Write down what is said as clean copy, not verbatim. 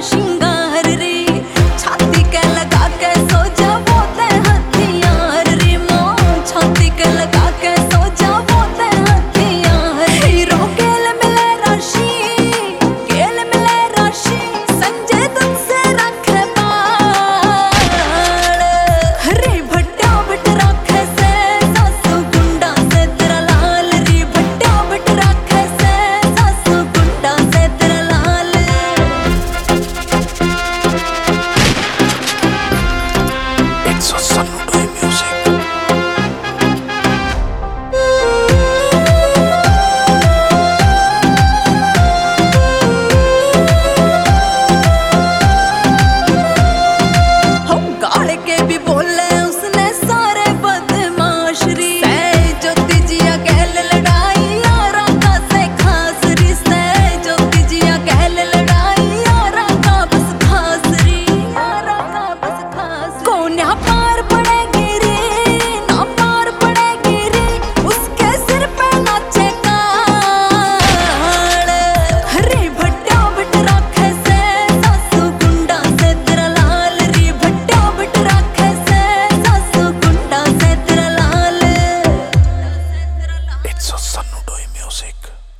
शिंगार रे, छाती के लगा के सो जा वो ते हथियार रे माँ, छाती के लगा के सो जा वो ते हथियार। हीरो गेल मिले राशि, गेल मिले राशि, संजय दत्त से रखे बाल रे, भट्टा बट रखे से सासू गुंडा से तेरा लाल रे, भट्टा बट रखे से सासू गुंडा से तेरा लाल। It's a Sanurai music. हम गाड़ के भी बोले उसने सारे बदमाश री, ज्योति जिया कहल लड़ाई यारा का से खास री, ज्योति जिया कहल लड़ाई यारा का बस खास री, यारा का बस खास। कौन यहाँ पार पड़ेगी रे, ना पार पड़ेगी रे, उसके सिर पे नाचे काल रे, भट्टा बट रखे से सासू गुंडा से तेरा लाल रे, भट्टा बट रखे से सासू गुंडा से तेरा लाल। It's a Sanurai music.